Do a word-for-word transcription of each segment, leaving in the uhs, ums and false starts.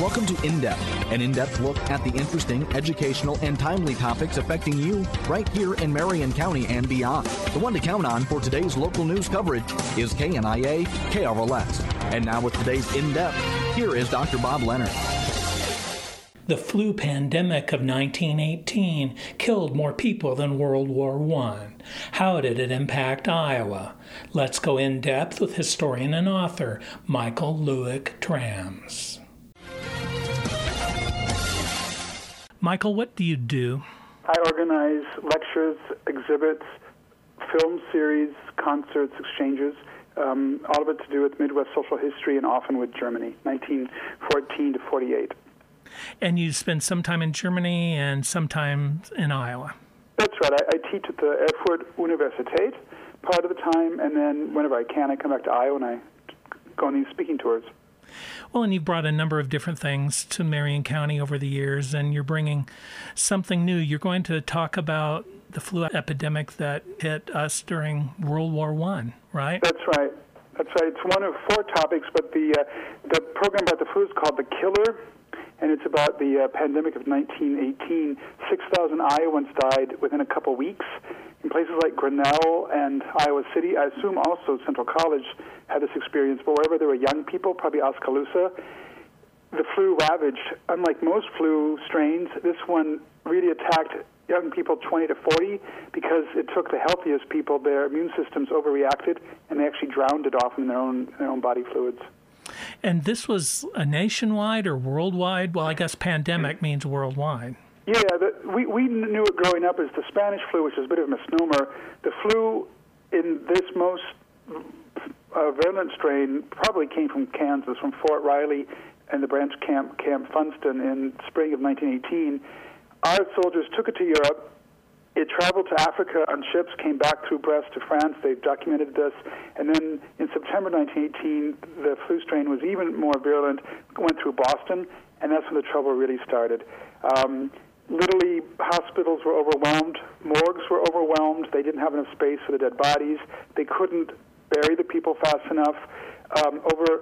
Welcome to In-Depth, an in-depth look at the interesting, educational, and timely topics affecting you right here in Marion County and beyond. The one to count on for today's local news coverage is K N I A K R L S. And now with today's In-Depth, here is Doctor Bob Leonard. The flu pandemic of nineteen eighteen killed more people than World War One. How did it impact Iowa? Let's go in depth with historian and author Michael Lueck-Trams. Michael, what do you do? I organize lectures, exhibits, film series, concerts, exchanges, um, all of it to do with Midwest social history and often with Germany, nineteen fourteen to forty-eight. And you spend some time in Germany and some time in Iowa. That's right. I, I teach at the Erfurt Universität part of the time, and then whenever I can, I come back to Iowa and I go on these speaking tours. Well, and you've brought a number of different things to Marion County over the years, and you're bringing something new. You're going to talk about the flu epidemic that hit us during World War One, right? That's right. That's right. It's one of four topics, but the uh, the program about the flu is called The Killer, and it's about the uh, pandemic of nineteen eighteen. six thousand Iowans died within a couple weeks in places like Grinnell and Iowa City. I assume also Central College had this experience, but wherever there were young people, probably Oskaloosa, the flu ravaged. Unlike most flu strains, this one really attacked young people twenty to forty because it took the healthiest people. Their immune systems overreacted, and they actually drowned it off in their own, their own body fluids. And this was a nationwide or worldwide? Well, I guess pandemic means worldwide. Yeah, the, we, we knew it growing up as the Spanish flu, which is a bit of a misnomer. The flu in this most uh, virulent strain probably came from Kansas, from Fort Riley and the branch camp, Camp Funston, in spring of nineteen eighteen. Our soldiers took it to Europe. It traveled to Africa on ships, came back through Brest to France. They've documented this. And then in September nineteen eighteen, the flu strain was even more virulent, went through Boston, and that's when the trouble really started. Um, literally, hospitals were overwhelmed. Morgues were overwhelmed. They didn't have enough space for the dead bodies. They couldn't bury the people fast enough. Um, over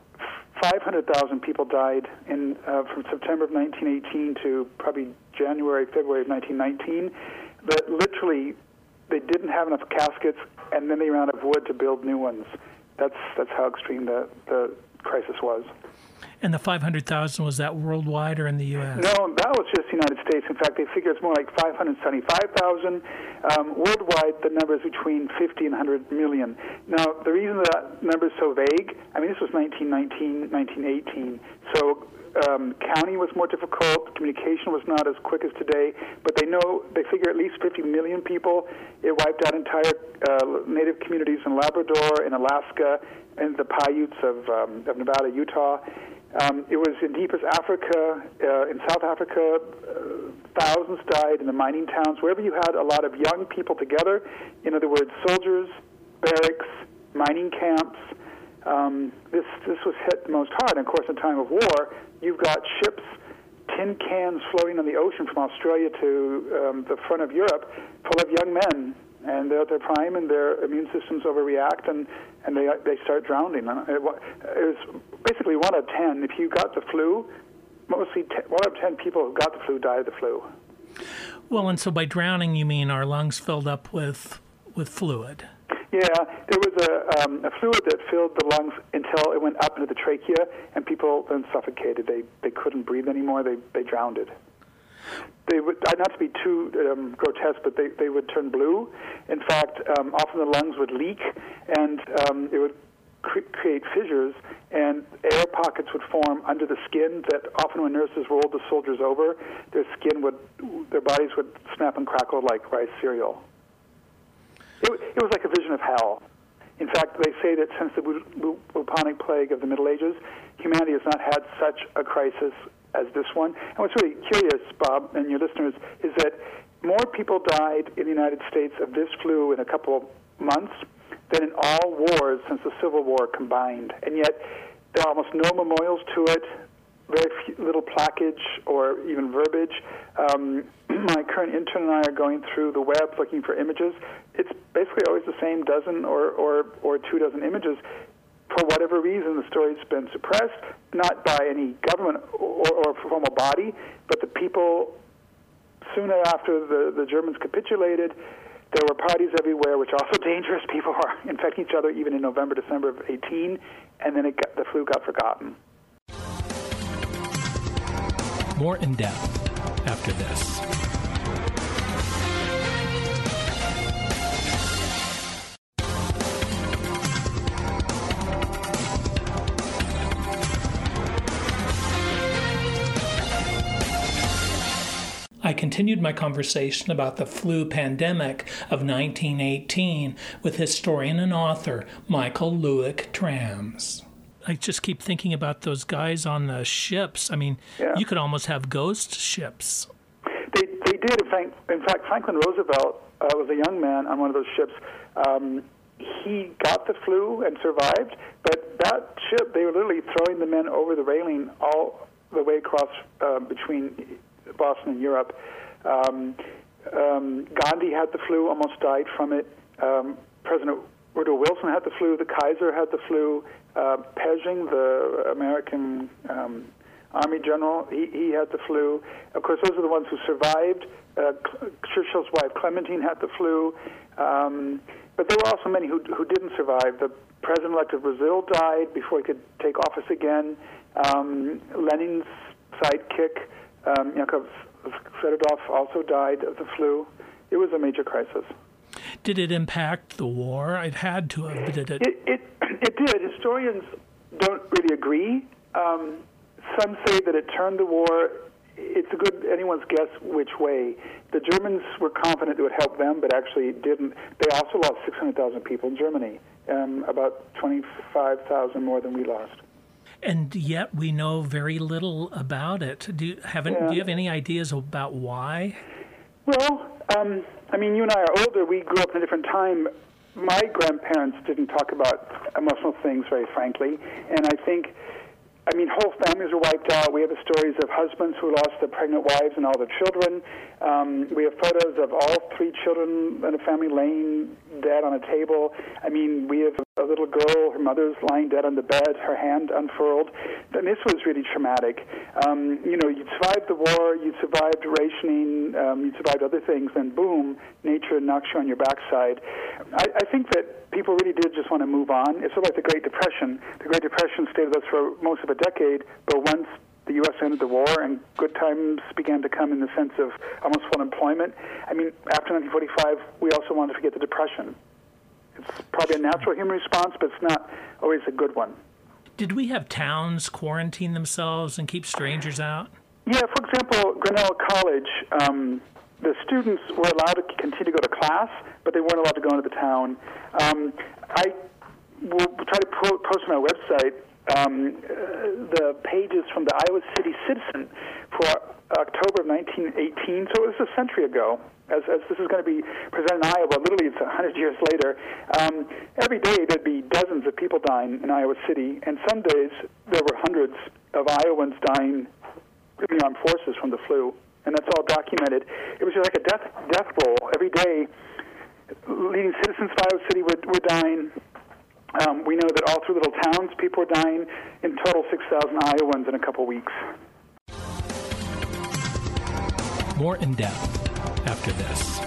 five hundred thousand people died in uh, from September of nineteen eighteen to probably January, February of nineteen nineteen. But literally, they didn't have enough caskets, and then they ran out of wood to build new ones. That's that's how extreme the, the crisis was. And the five hundred thousand, was that worldwide or in the U S? No, that was just the United States. In fact, they figure it's more like five hundred seventy-five thousand. Um, worldwide, the number is between fifty and one hundred million. Now, the reason that number is so vague, I mean, this was nineteen nineteen, nineteen eighteen, so um, county was more difficult, communication was not as quick as today, but they know, they figure at least fifty million people. It wiped out entire uh, native communities in Labrador, in Alaska, and the Paiutes of, um, of Nevada, Utah. Um, it was in deepest Africa, uh, in South Africa, uh, thousands died in the mining towns. Wherever you had a lot of young people together, in other words, soldiers, barracks, mining camps, um, this this was hit the most hard. And of course, in time of war, you've got ships, tin cans floating on the ocean from Australia to um, the front of Europe, full of young men. And they're at their prime, and their immune systems overreact, and, and they they start drowning. It, it was basically one out of ten. If you got the flu, mostly ten, one out of ten people who got the flu died of the flu. Well, and so by drowning, you mean our lungs filled up with with fluid? Yeah, there was a, um, a fluid that filled the lungs until it went up into the trachea, and people then suffocated. They they couldn't breathe anymore. They they drowned. They would, not to be too um, grotesque, but they, they would turn blue. In fact, um, often the lungs would leak, and um, it would cre- create fissures, and air pockets would form under the skin that often when nurses rolled the soldiers over, their skin would, their bodies would snap and crackle like rice cereal. It, it was like a vision of hell. In fact, they say that since the bu- bubonic plague of the Middle Ages, humanity has not had such a crisis as this one. And what's really curious, Bob, and your listeners, is that more people died in the United States of this flu in a couple of months than in all wars since the Civil War combined. And yet, there are almost no memorials to it, very few, little plaquage or even verbiage. Um, my current intern and I are going through the web looking for images. It's basically always the same dozen or, or, or two dozen images. for whatever reason, the story's been suppressed, not by any government or, or formal body, but the people, soon after the, the Germans capitulated, there were parties everywhere, which are also dangerous. People are infecting each other even in November, December of eighteen, and then it got, the flu got forgotten. More in depth after this. I continued my conversation about the flu pandemic of nineteen eighteen with historian and author Michael Lueck-Trams. I just keep thinking about those guys on the ships. I mean, yeah. You could almost have ghost ships. They they did. In fact, in fact Franklin Roosevelt uh, was a young man on one of those ships. Um, he got the flu and survived, but that ship, they were literally throwing the men over the railing all the way across uh, between Boston and Europe. Um, um, Gandhi had the flu, almost died from it. Um, President Woodrow Wilson had the flu. The Kaiser had the flu. Uh, Pershing, the American um, Army general, he, he had the flu. Of course, those are the ones who survived. Uh, Churchill's wife, Clementine, had the flu. Um, but there were also many who, who didn't survive. The president-elect of Brazil died before he could take office again. Um, Lenin's sidekick, Um, Yakov Fedorov, also died of the flu. It was a major crisis. Did it impact the war? It had to have. Did it? It, it, it did. Historians don't really agree. Um, some say that it turned the war. It's a good anyone's guess which way. The Germans were confident it would help them, but actually it didn't. They also lost six hundred thousand people in Germany, um, about twenty-five thousand more than we lost. And yet we know very little about it. Do you, haven't, yeah. do you have any ideas about why? Well, um, I mean, you and I are older. We grew up in a different time. My grandparents didn't talk about emotional things very frankly. And I think, I mean, whole families were wiped out. We have the stories of husbands who lost their pregnant wives and all their children. Um, we have photos of all three children in a family laying dead on a table. I mean, we have a little girl, her mother's lying dead on the bed, her hand unfurled. And this was really traumatic. Um, you know, you'd survived the war, you'd survived rationing, um, you'd survived other things, then boom, nature knocks you on your backside. I, I think that people really did just want to move on. It's sort of like the Great Depression. The Great Depression stayed with us for most of a decade, but once the U S ended the war and good times began to come in the sense of almost full employment, I mean, after nineteen forty-five, we also wanted to forget the Depression. It's probably a natural human response, but it's not always a good one. Did we have towns quarantine themselves and keep strangers out? Yeah, for example, Grinnell College, um, the students were allowed to continue to go to class, but they weren't allowed to go into the town. Um, I will try to po- post on our website um, uh, the pages from the Iowa City Citizen for October of nineteen eighteen, so it was a century ago. As, as this is going to be presented in Iowa, literally it's one hundred years later. Um, every day there'd be dozens of people dying in Iowa City, and some days there were hundreds of Iowans dying in the armed forces from the flu, and that's all documented. It was just like a death death roll. Every day, leading citizens of Iowa City were, were dying. Um, we know that all through little towns, people were dying. In total, six thousand Iowans in a couple weeks. More in depth after this.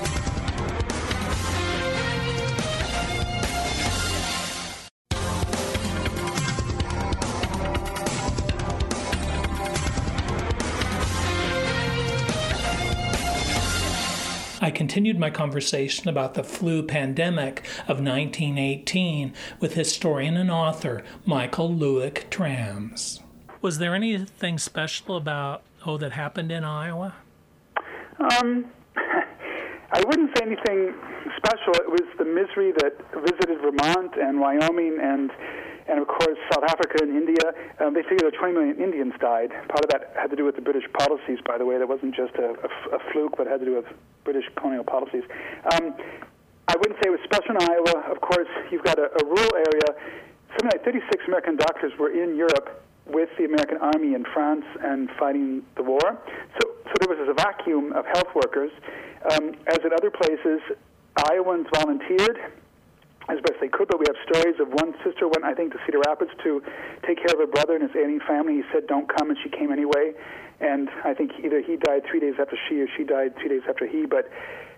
I continued my conversation about the flu pandemic of nineteen eighteen with historian and author Michael Lueck-Trams. Was there anything special about, oh, that happened in Iowa? Um, I wouldn't say anything special. It was the misery that visited Vermont and Wyoming and and of course South Africa and India. Um, they figured that twenty million Indians died. Part of that had to do with the British policies, by the way. That wasn't just a, a, a fluke, but had to do with British colonial policies. Um, I wouldn't say it was special in Iowa. Of course, you've got a, a rural area. Something like thirty-six American doctors were in Europe with the American Army in France and fighting the war. So, so there was a vacuum of health workers. Um, as in other places, Iowans volunteered. as best they could, but we have stories of one sister went, I think, to Cedar Rapids to take care of her brother and his ailing family. He said, don't come, and she came anyway. And I think either he died three days after she or she died two days after he. But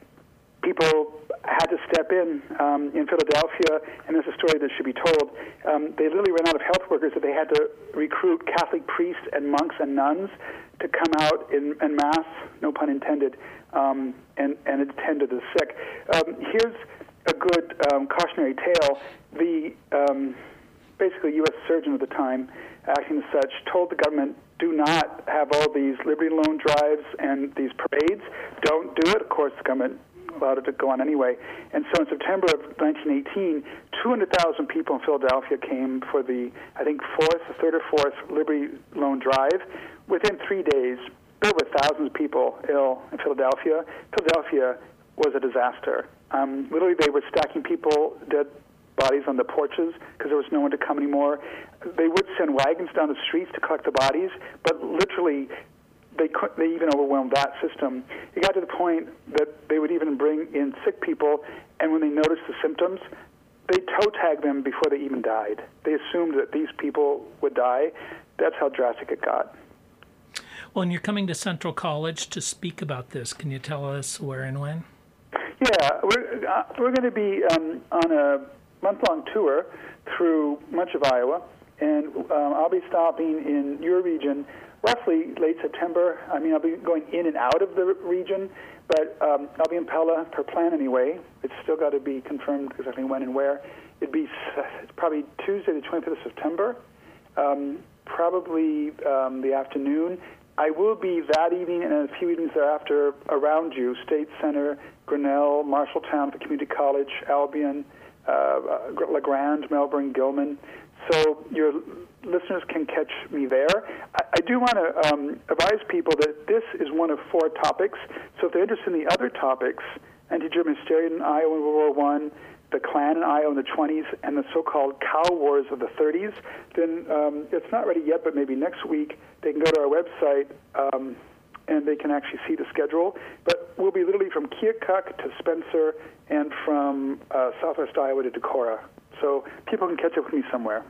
people had to step in um, in Philadelphia, and there's a story that should be told. Um, they literally ran out of health workers, that they had to recruit Catholic priests and monks and nuns to come out in, in mass, no pun intended, um, and, and attend to the sick. Um, here's a good um, cautionary tale. The um, basically U S surgeon at the time, acting as such, told the government, do not have all these Liberty Loan drives and these parades. Don't do it. Of course, the government allowed it to go on anyway. And so in September of nineteen eighteen, two hundred thousand people in Philadelphia came for the, I think, fourth, third or fourth Liberty Loan drive. Within three days, there were thousands of people ill in Philadelphia. Philadelphia was a disaster. Um, literally, they were stacking people, dead bodies on the porches because there was no one to come anymore. They would send wagons down the streets to collect the bodies, but literally they could, they even overwhelmed that system. It got to the point that they would even bring in sick people, and when they noticed the symptoms, they toe tag them before they even died. They assumed that these people would die. That's how drastic it got. Well, and you're coming to Central College to speak about this. Can you tell us where and when? Yeah, we're, uh, we're going to be um, on a month-long tour through much of Iowa, and um, I'll be stopping in your region roughly late September. I mean, I'll be going in and out of the region, but um, I'll be in Pella per plan anyway. It's still got to be confirmed exactly when and where. It'd be it's probably Tuesday the twenty-fifth of September, um, probably um, the afternoon. I will be that evening and a few evenings thereafter around you, State Center, Grinnell, Marshalltown, the Community College, Albion, uh, LeGrand, Melbourne, Gilman. So your listeners can catch me there. I, I do want to um, advise people that this is one of four topics. So if they're interested in the other topics, anti-German hysteria in Iowa in World War One, the Klan in Iowa in the twenties, and the so-called cow wars of the thirties, then um, it's not ready yet, but maybe next week they can go to our website um, and they can actually see the schedule. But we'll be literally from Keokuk to Spencer and from uh, southwest Iowa to Decorah. So people can catch up with me somewhere.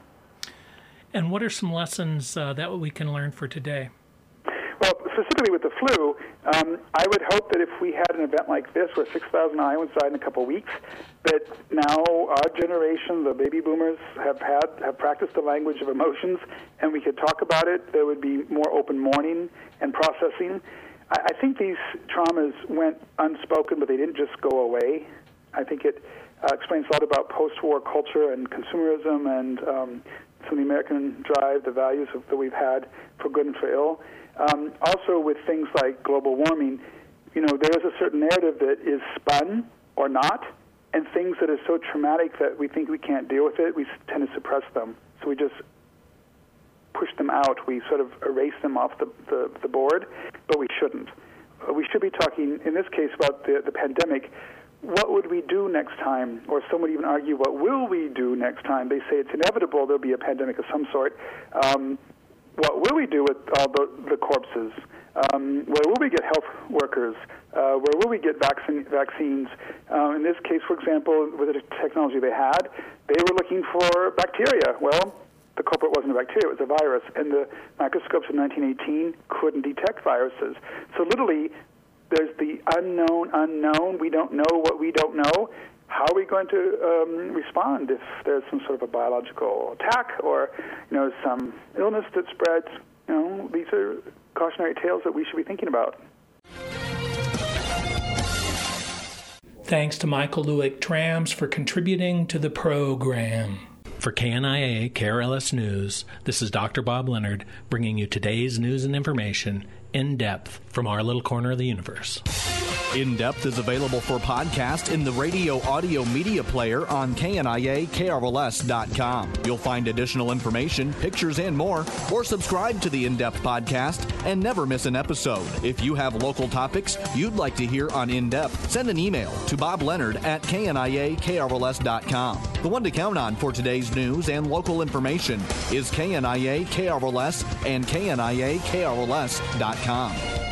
And what are some lessons uh, that we can learn for today? Well, specifically with the flu, um, I would hope that if we had an event like this where six thousand Iowans died in a couple of weeks, that now our generation, the baby boomers, have had have practiced the language of emotions, and we could talk about it. There would be more open mourning and processing. I, I think these traumas went unspoken, but they didn't just go away. I think it uh, explains a lot about post-war culture and consumerism and um, some of the American drive, the values of, that we've had for good and for ill. Um, also with things like global warming, you know, there is a certain narrative that is spun or not, and things that are so traumatic that we think we can't deal with it, we tend to suppress them. So we just push them out. We sort of erase them off the, the, the board, but we shouldn't. We should be talking, in this case, about the, the pandemic. What would we do next time? Or some would even argue, what will we do next time? They say it's inevitable there'll be a pandemic of some sort. Um, what will we do with all the, the corpses? Um, where will we get health workers? Uh, where will we get vaccine, vaccines? Uh, in this case, for example, with the technology they had, they were looking for bacteria. Well, the culprit wasn't a bacteria, it was a virus. And the microscopes in nineteen eighteen couldn't detect viruses. So literally, there's the unknown unknown. We don't know what we don't know. How are we going to um, respond if there's some sort of a biological attack or, you know, some illness that spreads? You know, these are cautionary tales that we should be thinking about. Thanks to Michael Lueck-Trams for contributing to the program. For K N I A K R L S News, this is Doctor Bob Leonard bringing you today's news and information in depth from our little corner of the universe. In Depth is available for podcast in the radio audio media player on K N I A K R L S dot com. You'll find additional information, pictures, and more, or subscribe to the In Depth podcast and never miss an episode. If you have local topics you'd like to hear on In Depth, send an email to Bob Leonard at K N I A K R L S dot com. The one to count on for today's news and local information is K N I A K R L S and K N I A K R L S dot com.